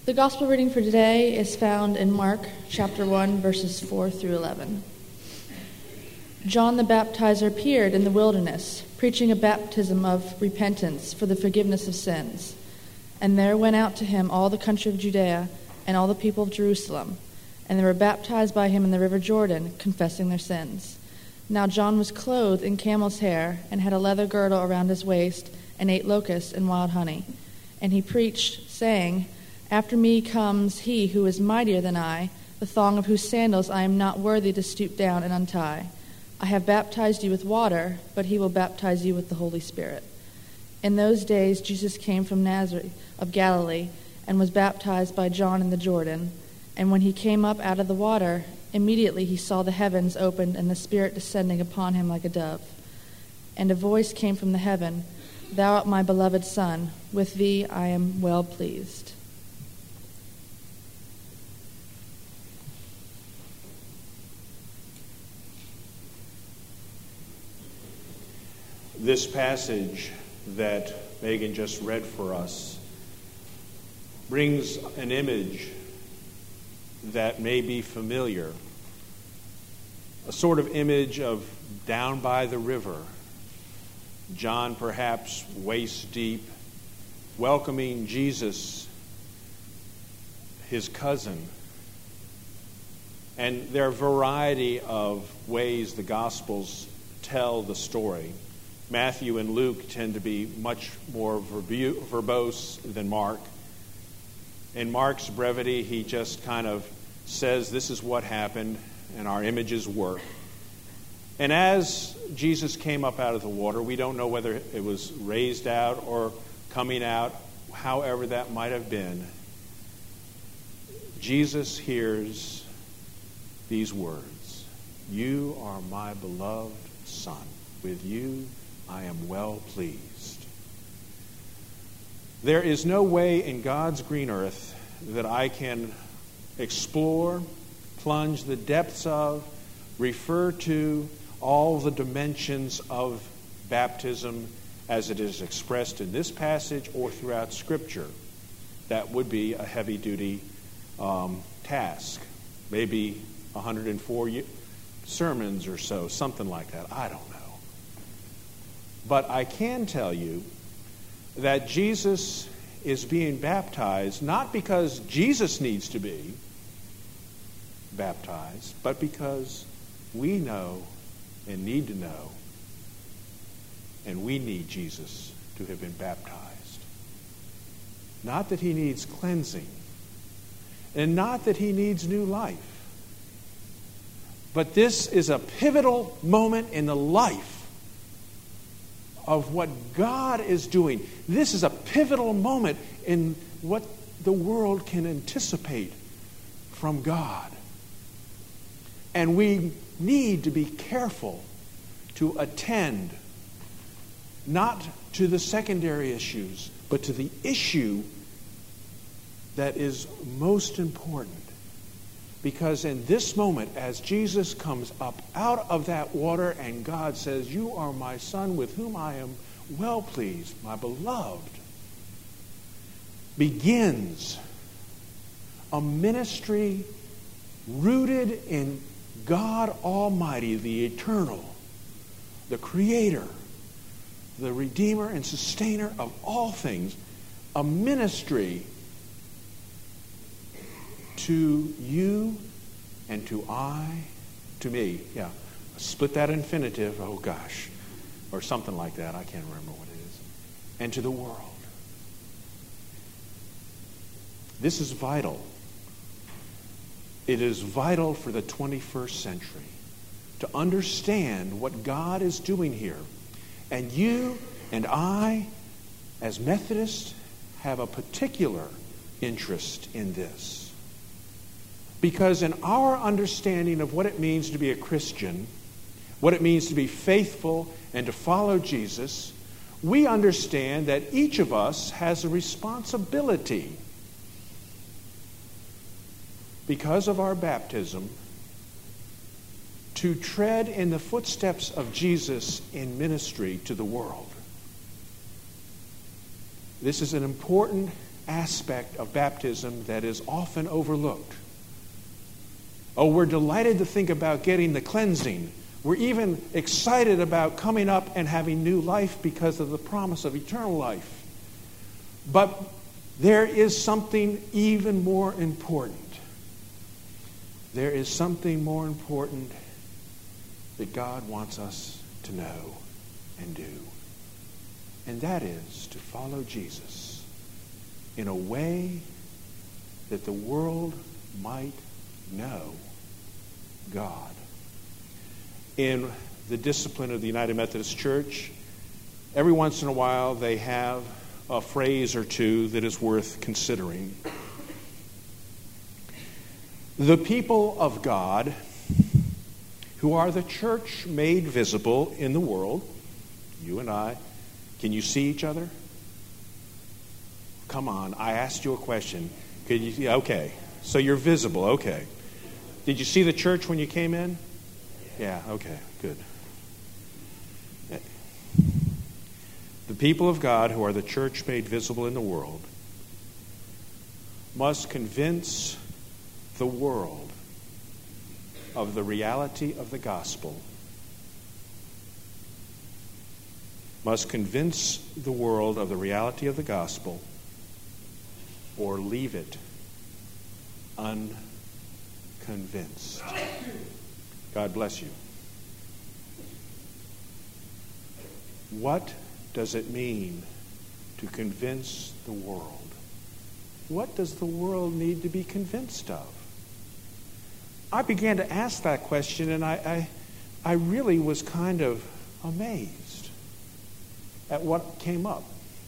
The gospel reading for today is found in Mark chapter 1, verses 4 through 11. John the Baptizer appeared in the wilderness, preaching a baptism of repentance for the forgiveness of sins. And there went out to him all the country of Judea and all the people of Jerusalem, and they were baptized by him in the river Jordan, confessing their sins. Now John was clothed in camel's hair and had a leather girdle around his waist, and ate locusts and wild honey. And he preached, saying, "After me comes he who is mightier than I, the thong of whose sandals I am not worthy to stoop down and untie. I have baptized you with water, but he will baptize you with the Holy Spirit." In those days Jesus came from Nazareth of Galilee and was baptized by John in the Jordan. And when he came up out of the water, immediately he saw the heavens opened and the Spirit descending upon him like a dove. And a voice came from the heaven, "Thou art my beloved Son, with thee I am well pleased." This passage that Megan just read for us brings an image that may be familiar, a sort of image of down by the river, John perhaps waist deep, welcoming Jesus, his cousin. And there are a variety of ways the Gospels tell the story. Matthew and Luke tend to be much more verbose than Mark. In Mark's brevity, he just kind of says, this is what happened, and our images work. And as Jesus came up out of the water, we don't know whether it was raised out or coming out, however that might have been. Jesus hears these words, "You are my beloved Son. With you I am well pleased." There is no way in God's green earth that I can explore, plunge the depths of, refer to all the dimensions of baptism as it is expressed in this passage or throughout Scripture. That would be a heavy-duty task. Maybe 104 sermons or so, something like that. I don't know. But I can tell you that Jesus is being baptized not because Jesus needs to be baptized, but because we know and need to know, and we need Jesus to have been baptized. Not that he needs cleansing, and not that he needs new life, but this is a pivotal moment in the life of what God is doing. This is a pivotal moment in what the world can anticipate from God. And we need to be careful to attend not to the secondary issues, but to the issue that is most important. Because in this moment, as Jesus comes up out of that water and God says, "You are my Son with whom I am well pleased, my beloved," begins a ministry rooted in God Almighty, the eternal, the Creator, the Redeemer and Sustainer of all things, a ministry to you and to me. Yeah, split that infinitive, oh gosh, or something like that. I can't remember what it is. And to the world. This is vital. It is vital for the 21st century to understand what God is doing here. And you and I, as Methodists, have a particular interest in this. Because in our understanding of what it means to be a Christian, what it means to be faithful and to follow Jesus, we understand that each of us has a responsibility, because of our baptism, to tread in the footsteps of Jesus in ministry to the world. This is an important aspect of baptism that is often overlooked. Oh, we're delighted to think about getting the cleansing. We're even excited about coming up and having new life because of the promise of eternal life. But there is something even more important. There is something more important that God wants us to know and do. And that is to follow Jesus in a way that the world might know God. In the discipline of the United Methodist Church, every once in a while they have a phrase or two that is worth considering. The people of God, who are the church made visible in the world, you and I, can you see each other? Come on, I asked you a question. Could you? Okay, so you're visible, okay. Did you see the church when you came in? Yeah, okay, good. The people of God, who are the church made visible in the world, must convince the world of the reality of the gospel, must convince the world of the reality of the gospel, or leave it unconvinced. God bless you. What does it mean to convince the world? What does the world need to be convinced of? I began to ask that question, and I really was kind of amazed at what came up.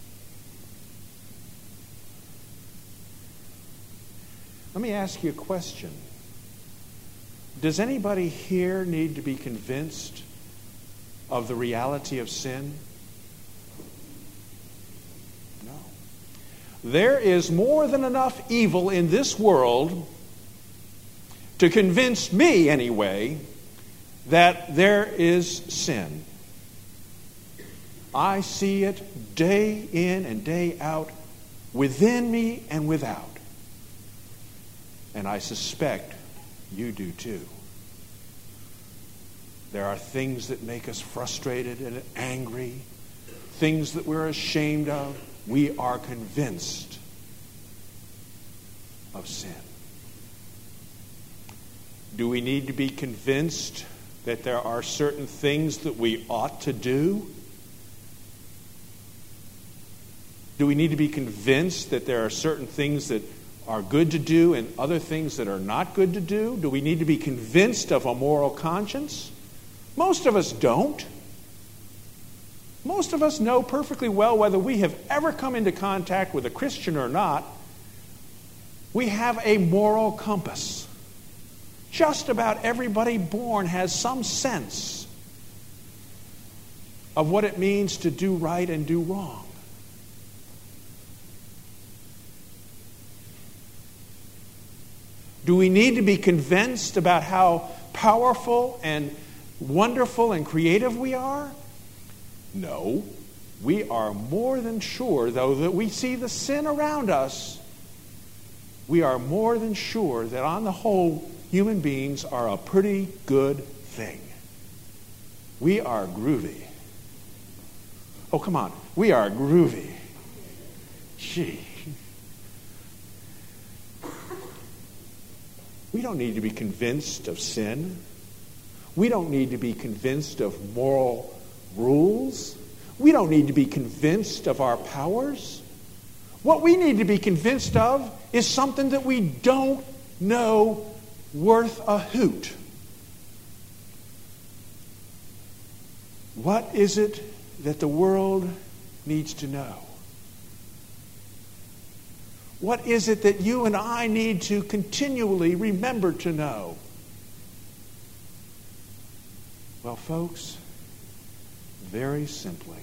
Let me ask you a question. Does anybody here need to be convinced of the reality of sin? No. There is more than enough evil in this world to convince me, anyway, that there is sin. I see it day in and day out, within me and without. And I suspect you do too. There are things that make us frustrated and angry, things that we're ashamed of. We are convinced of sin. Do we need to be convinced that there are certain things that we ought to do? Do we need to be convinced that there are certain things that are good to do and other things that are not good to do? Do we need to be convinced of a moral conscience? Most of us don't. Most of us know perfectly well, whether we have ever come into contact with a Christian or not, we have a moral compass. Just about everybody born has some sense of what it means to do right and do wrong. Do we need to be convinced about how powerful and wonderful and creative we are? No. We are more than sure, though, that we see the sin around us. We are more than sure that on the whole, human beings are a pretty good thing. We are groovy. Oh, come on. We are groovy. Gee. We don't need to be convinced of sin. We don't need to be convinced of moral rules. We don't need to be convinced of our powers. What we need to be convinced of is something that we don't know worth a hoot. What is it that the world needs to know? What is it that you and I need to continually remember to know? Well, folks, very simply,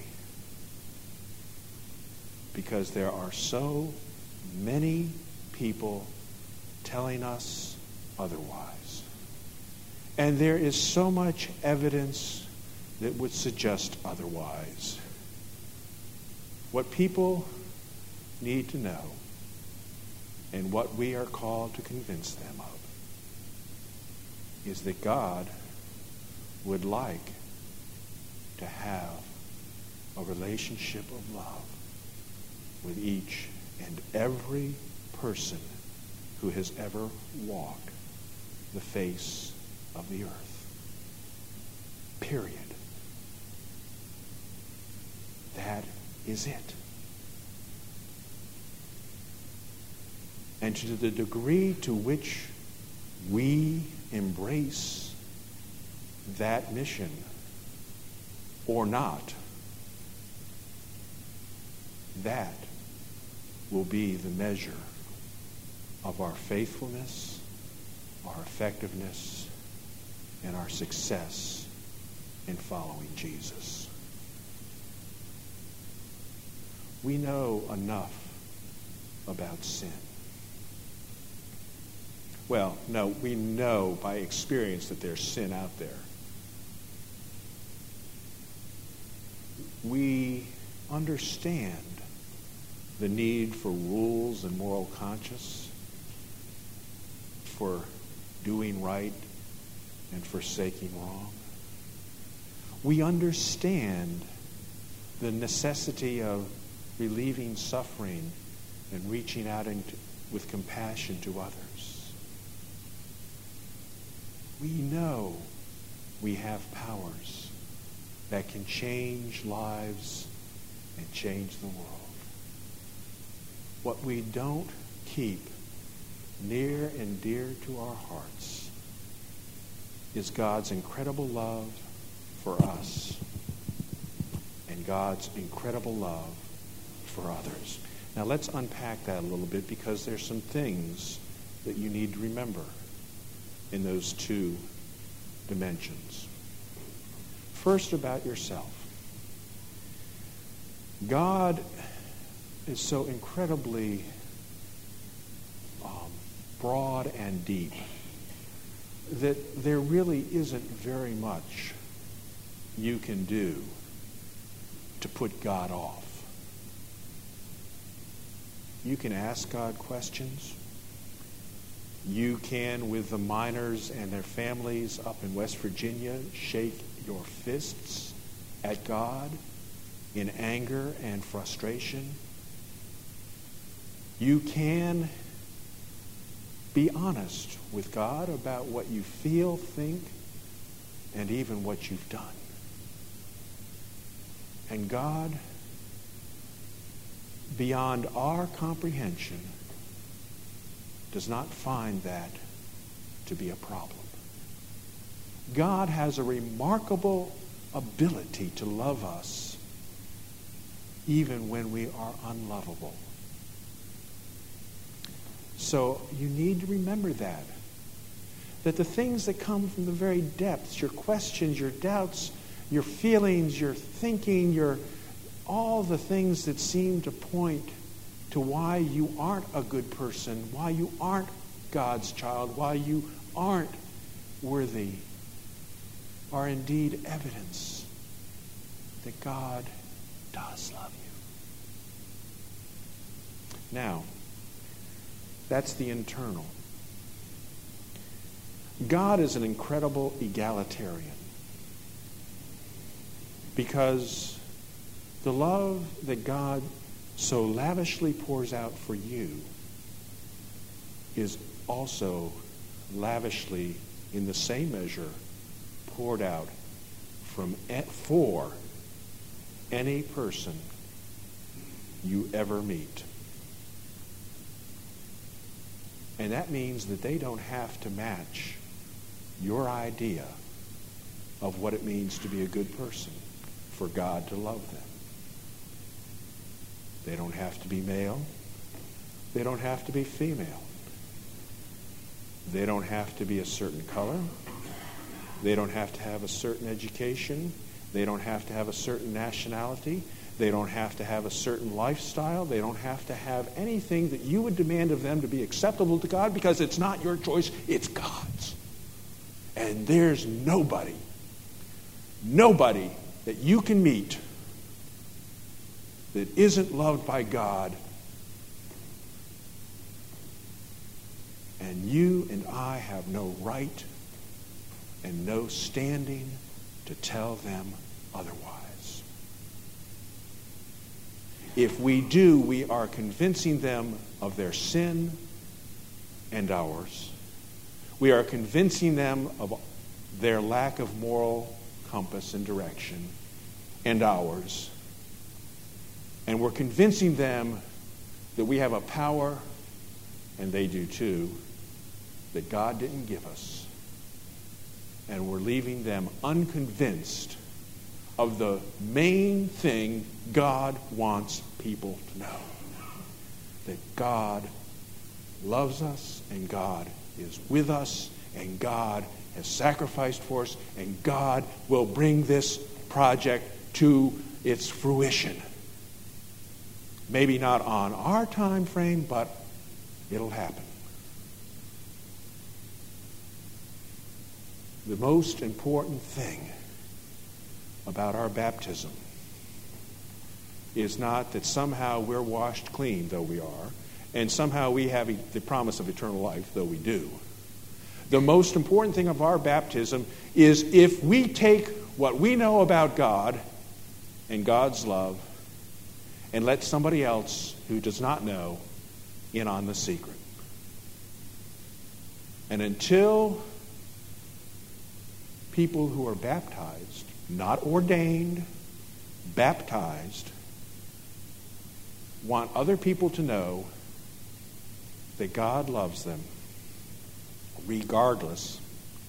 because there are so many people telling us otherwise. And there is so much evidence that would suggest otherwise. What people need to know And what we are called to convince them of is that God would like to have a relationship of love with each and every person who has ever walked the face of the earth. Period. That is it. And to the degree to which we embrace that mission or not, that will be the measure of our faithfulness, our effectiveness, and our success in following Jesus. We know enough about sin. Well, no, we know by experience that there's sin out there. We understand the need for rules and moral conscience, for doing right and forsaking wrong. We understand the necessity of relieving suffering and reaching out with compassion to others. We know we have powers that can change lives and change the world. What we don't keep near and dear to our hearts is God's incredible love for us and God's incredible love for others. Now let's unpack that a little bit, because there's some things that you need to remember in those two dimensions. First, about yourself. God is so incredibly broad and deep that there really isn't very much you can do to put God off. You can ask God questions. You can, with the miners and their families up in West Virginia, shake your fists at God in anger and frustration. You can be honest with God about what you feel, think, and even what you've done. And God, beyond our comprehension, does not find that to be a problem. God has a remarkable ability to love us even when we are unlovable. So you need to remember that the things that come from the very depths, your questions, your doubts, your feelings, your thinking, all the things that seem to point to why you aren't a good person, why you aren't God's child, why you aren't worthy, are indeed evidence that God does love you. Now, that's the internal. God is an incredible egalitarian, because the love that God so lavishly pours out for you is also lavishly, in the same measure, poured out for any person you ever meet. And that means that they don't have to match your idea of what it means to be a good person for God to love them. They don't have to be male. They don't have to be female. They don't have to be a certain color. They don't have to have a certain education. They don't have to have a certain nationality. They don't have to have a certain lifestyle. They don't have to have anything that you would demand of them to be acceptable to God, because it's not your choice, it's God's. And there's nobody that you can meet that isn't loved by God And you and I have no right and no standing to tell them otherwise. If we do, we are convincing them of their sin and ours. We are convincing them of their lack of moral compass and direction and ours. And we're convincing them that we have a power, and they do too, that God didn't give us. And we're leaving them unconvinced of the main thing God wants people to know. That God loves us, and God is with us, and God has sacrificed for us, and God will bring this project to its fruition. Maybe not on our time frame, but it'll happen. The most important thing about our baptism is not that somehow we're washed clean, though we are, and somehow we have the promise of eternal life, though we do. The most important thing of our baptism is if we take what we know about God and God's love and let somebody else who does not know in on the secret. And until people who are baptized, not ordained, baptized, want other people to know that God loves them, regardless,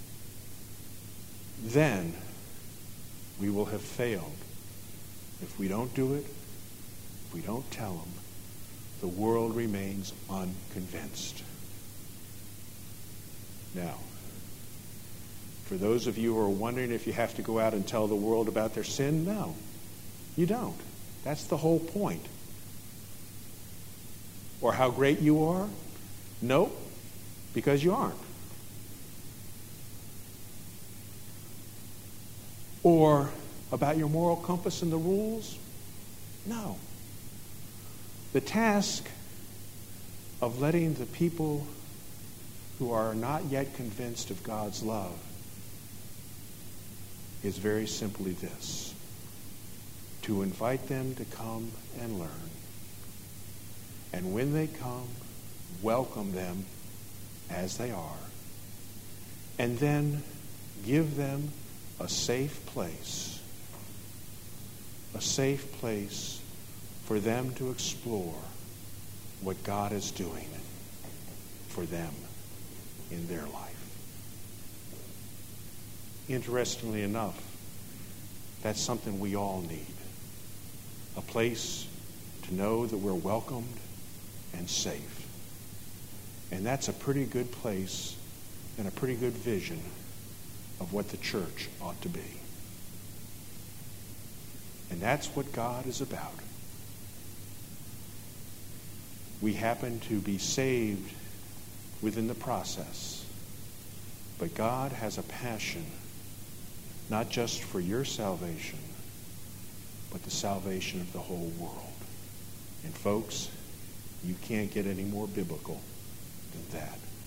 then we will have failed. If we don't do it, if we don't tell them, the world remains unconvinced. Now, for those of you who are wondering if you have to go out and tell the world about their sin, no, you don't. That's the whole point. Or how great you are? Nope, because you aren't. Or about your moral compass and the rules? No. The task of letting the people who are not yet convinced of God's love is very simply this: to invite them to come and learn. And when they come, welcome them as they are. And then give them a safe place for them to explore what God is doing for them in their life. Interestingly enough, that's something we all need. A place to know that we're welcomed and safe. And that's a pretty good place and a pretty good vision of what the church ought to be. And that's what God is about. We happen to be saved within the process. But God has a passion, not just for your salvation, but the salvation of the whole world. And folks, you can't get any more biblical than that.